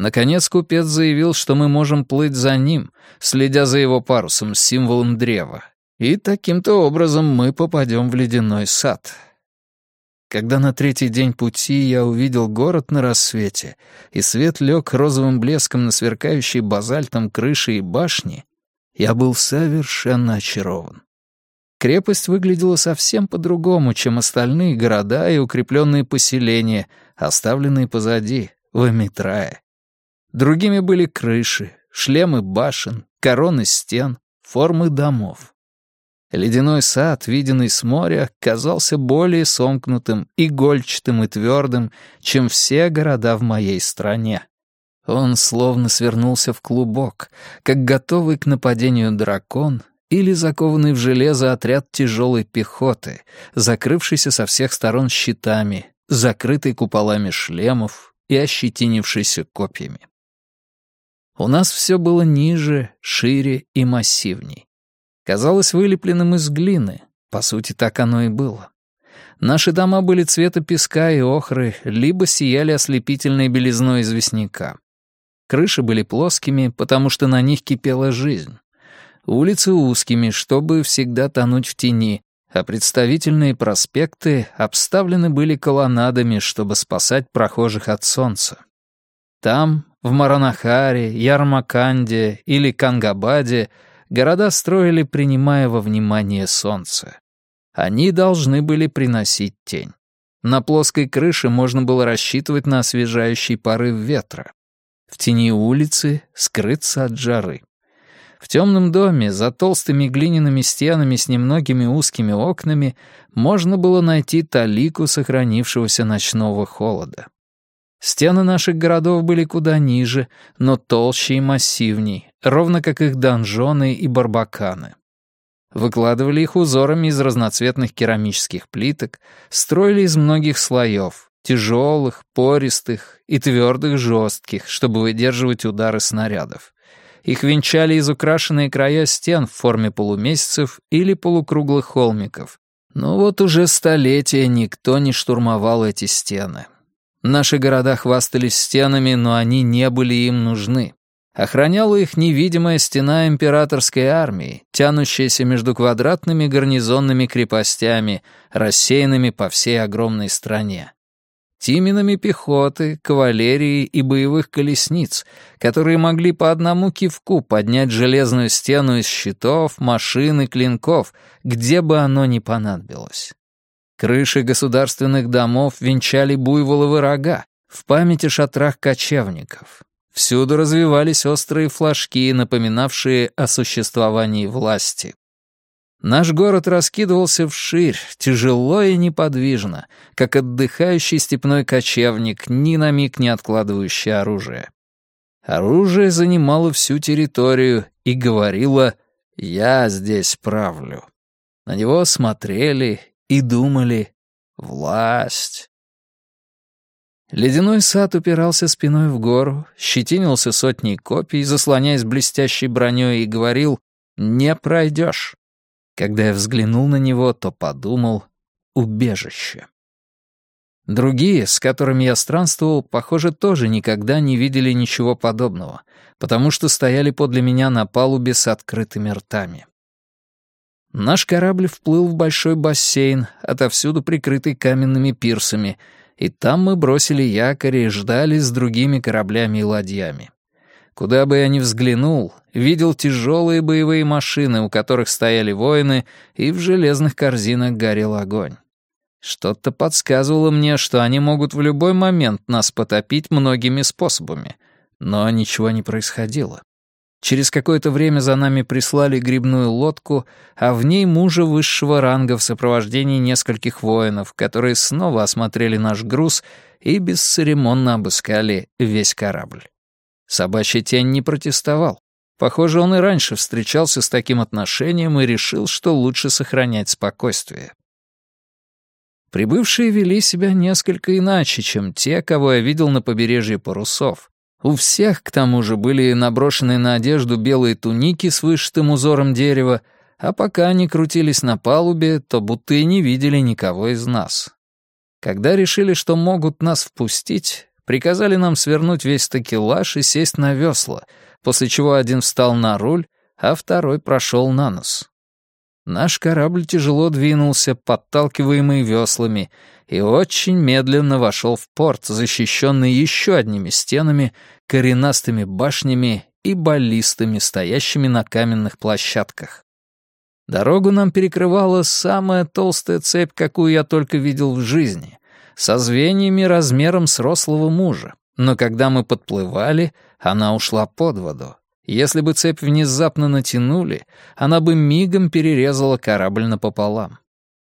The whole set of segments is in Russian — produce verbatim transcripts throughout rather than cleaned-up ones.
Наконец купец заявил, что мы можем плыть за ним, следя за его парусом с символом древа. И таким-то образом мы попадем в ледяной сад. Когда на третий день пути я увидел город на рассвете, и свет лег розовым блеском на сверкающие базальтом крыши и башни, я был совершенно очарован. Крепость выглядела совсем по-другому, чем остальные города и укрепленные поселения, оставленные позади, в Эмитрае. Другими были крыши, шлемы башен, короны стен, формы домов. Ледяной сад, виденный с моря, казался более сомкнутым, игольчатым и твердым, чем все города в моей стране. Он словно свернулся в клубок, как готовый к нападению дракон или закованный в железо отряд тяжелой пехоты, закрывшийся со всех сторон щитами, закрытый куполами шлемов и ощетинившийся копьями. У нас все было ниже, шире и массивней. Казалось вылепленным из глины, по сути, так оно и было. Наши дома были цвета песка и охры, либо сияли ослепительной белизной известняка. Крыши были плоскими, потому что на них кипела жизнь. Улицы узкими, чтобы всегда тонуть в тени, а представительные проспекты обставлены были колоннадами, чтобы спасать прохожих от солнца. Там, в Маранахаре, Ярмаканде или Кангабаде, города строили, принимая во внимание солнце. Они должны были приносить тень. На плоской крыше можно было рассчитывать на освежающий порыв ветра. В тени улицы скрыться от жары. В темном доме, за толстыми глиняными стенами с немногими узкими окнами, можно было найти талику сохранившегося ночного холода. Стены наших городов были куда ниже, но толще и массивней, ровно как их донжоны и барбаканы. Выкладывали их узорами из разноцветных керамических плиток, строили из многих слоев, тяжелых, пористых и твердых жестких, чтобы выдерживать удары снарядов. Их венчали изукрашенные края стен в форме полумесяцев или полукруглых холмиков. Но вот уже столетия никто не штурмовал эти стены. Наши города хвастались стенами, но они не были им нужны. Охраняла их невидимая стена императорской армии, тянущаяся между квадратными гарнизонными крепостями, рассеянными по всей огромной стране. Тиминами пехоты, кавалерии и боевых колесниц, которые могли по одному кивку поднять железную стену из щитов, машин и клинков, где бы оно ни понадобилось. Крыши государственных домов венчали буйволовы рога в память о шатрах кочевников. Всюду развивались острые флажки, напоминавшие о существовании власти. Наш город раскидывался вширь, тяжело и неподвижно, как отдыхающий степной кочевник, ни на миг не откладывающий оружие. Оружие занимало всю территорию и говорило «я здесь правлю». На него смотрели и думали «власть». Ледяной сад упирался спиной в гору, щетинился сотней копий, заслоняясь блестящей броней, и говорил «не пройдешь». Когда я взглянул на него, то подумал «убежище». Другие, с которыми я странствовал, похоже, тоже никогда не видели ничего подобного, потому что стояли подле меня на палубе с открытыми ртами. Наш корабль вплыл в большой бассейн, отовсюду прикрытый каменными пирсами, и там мы бросили якорь и ждали с другими кораблями и ладьями. Куда бы я ни взглянул, видел тяжелые боевые машины, у которых стояли воины, и в железных корзинах горел огонь. Что-то подсказывало мне, что они могут в любой момент нас потопить многими способами, но ничего не происходило. Через какое-то время за нами прислали грибную лодку, а в ней мужа высшего ранга в сопровождении нескольких воинов, которые снова осмотрели наш груз и бесцеремонно обыскали весь корабль. Собачья тень не протестовал. Похоже, он и раньше встречался с таким отношением и решил, что лучше сохранять спокойствие. Прибывшие вели себя несколько иначе, чем те, кого я видел на побережье Парусов. У всех, к тому же, были наброшены на одежду белые туники с вышитым узором дерева, а пока они крутились на палубе, то будто и не видели никого из нас. Когда решили, что могут нас впустить, приказали нам свернуть весь такелаж и сесть на весла, после чего один встал на руль, а второй прошел на нос. Наш корабль тяжело двинулся, подталкиваемый веслами, и очень медленно вошел в порт, защищенный еще одними стенами, коренастыми башнями и баллистами, стоящими на каменных площадках. Дорогу нам перекрывала самая толстая цепь, какую я только видел в жизни, со звеньями размером с рослого мужа, но когда мы подплывали, она ушла под воду. Если бы цепь внезапно натянули, она бы мигом перерезала корабль напополам.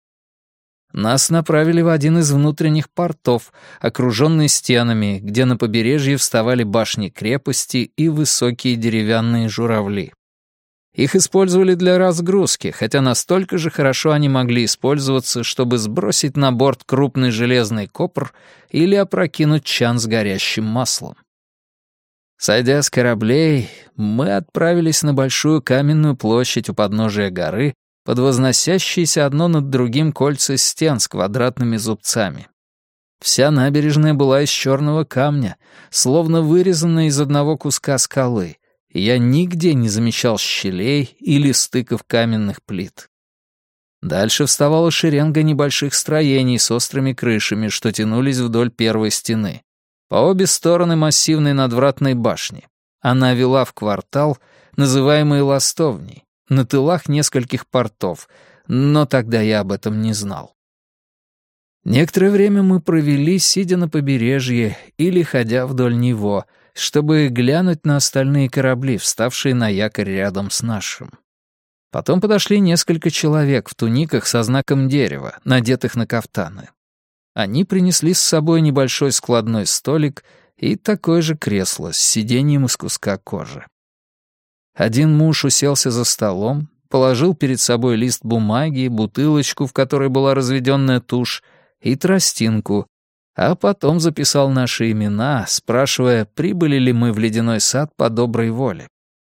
Нас направили в один из внутренних портов, окруженный стенами, где на побережье вставали башни крепости и высокие деревянные журавли. Их использовали для разгрузки, хотя настолько же хорошо они могли использоваться, чтобы сбросить на борт крупный железный копр или опрокинуть чан с горящим маслом. Сойдя с кораблей, мы отправились на большую каменную площадь у подножия горы, под возносящиеся одно над другим кольца стен с квадратными зубцами. Вся набережная была из черного камня, словно вырезанная из одного куска скалы, и я нигде не замечал щелей или стыков каменных плит. Дальше вставала шеренга небольших строений с острыми крышами, что тянулись вдоль первой стены. По обе стороны массивной надвратной башни. Она вела в квартал, называемый Ластовней, на тылах нескольких портов, но тогда я об этом не знал. Некоторое время мы провели, сидя на побережье или ходя вдоль него, чтобы глянуть на остальные корабли, вставшие на якорь рядом с нашим. Потом подошли несколько человек в туниках со знаком дерева, надетых на кафтаны. Они принесли с собой небольшой складной столик и такое же кресло с сиденьем из куска кожи. Один муж уселся за столом, положил перед собой лист бумаги, бутылочку, в которой была разведенная тушь, и тростинку, а потом записал наши имена, спрашивая, прибыли ли мы в ледяной сад по доброй воле.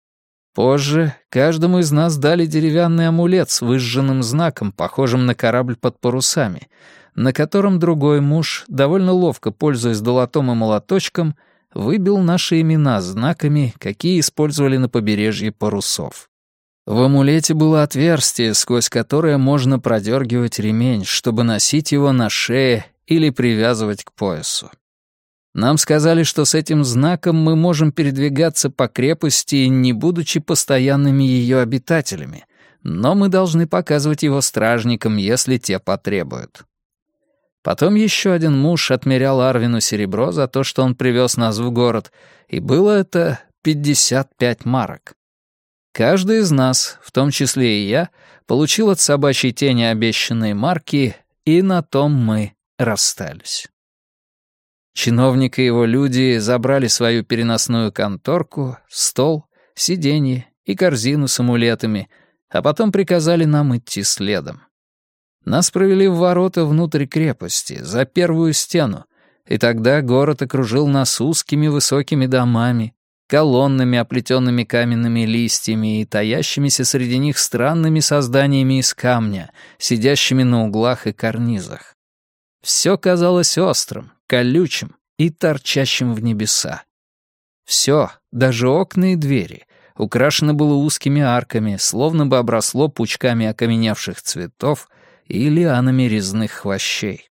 Позже каждому из нас дали деревянный амулет с выжженным знаком, похожим на корабль под парусами, на котором другой муж, довольно ловко пользуясь долотом и молоточком, выбил наши имена знаками, какие использовали на побережье парусов. В амулете было отверстие, сквозь которое можно продергивать ремень, чтобы носить его на шее или привязывать к поясу. Нам сказали, что с этим знаком мы можем передвигаться по крепости, не будучи постоянными ее обитателями, но мы должны показывать его стражникам, если те потребуют. Потом еще один муж отмерял Арвину серебро за то, что он привез нас в город, и было это пятьдесят пять марок. Каждый из нас, в том числе и я, получил от собачьей тени обещанные марки, и на том мы расстались. Чиновник и его люди забрали свою переносную конторку, стол, сиденье и корзину с амулетами, а потом приказали нам идти следом. Нас провели в ворота внутрь крепости, за первую стену, и тогда город окружил нас узкими высокими домами, колоннами, оплетенными каменными листьями и таящимися среди них странными созданиями из камня, сидящими на углах и карнизах. Все казалось острым, колючим и торчащим в небеса. Все, даже окна и двери, украшено было узкими арками, словно бы обросло пучками окаменевших цветов и лианами резных хвощей.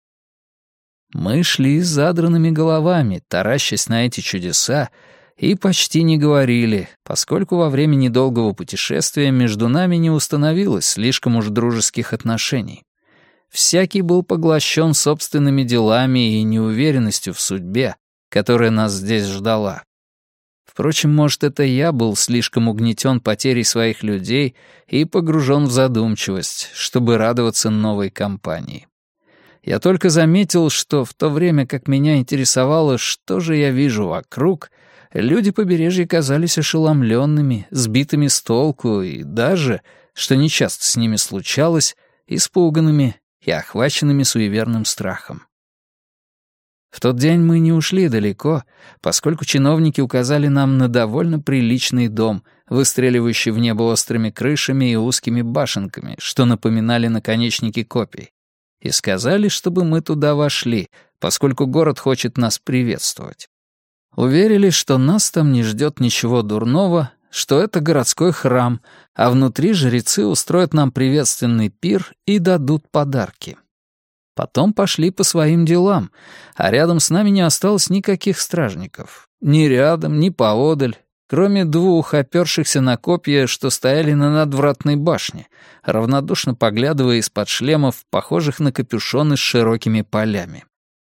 Мы шли с задранными головами, таращась на эти чудеса, и почти не говорили, поскольку во время недолгого путешествия между нами не установилось слишком уж дружеских отношений. Всякий был поглощен собственными делами и неуверенностью в судьбе, которая нас здесь ждала. Впрочем, может, это я был слишком угнетен потерей своих людей и погружен в задумчивость, чтобы радоваться новой компании. Я только заметил, что в то время, как меня интересовало, что же я вижу вокруг, люди побережья казались ошеломленными, сбитыми с толку и даже, что нечасто с ними случалось, испуганными и охваченными суеверным страхом. В тот день мы не ушли далеко, поскольку чиновники указали нам на довольно приличный дом, выстреливающий в небо острыми крышами и узкими башенками, что напоминали наконечники копий, и сказали, чтобы мы туда вошли, поскольку город хочет нас приветствовать. Уверили, что нас там не ждет ничего дурного, что это городской храм, а внутри жрецы устроят нам приветственный пир и дадут подарки. Потом пошли по своим делам, а рядом с нами не осталось никаких стражников. Ни рядом, ни поодаль, кроме двух опёршихся на копья, что стояли на надвратной башне, равнодушно поглядывая из-под шлемов, похожих на капюшоны с широкими полями.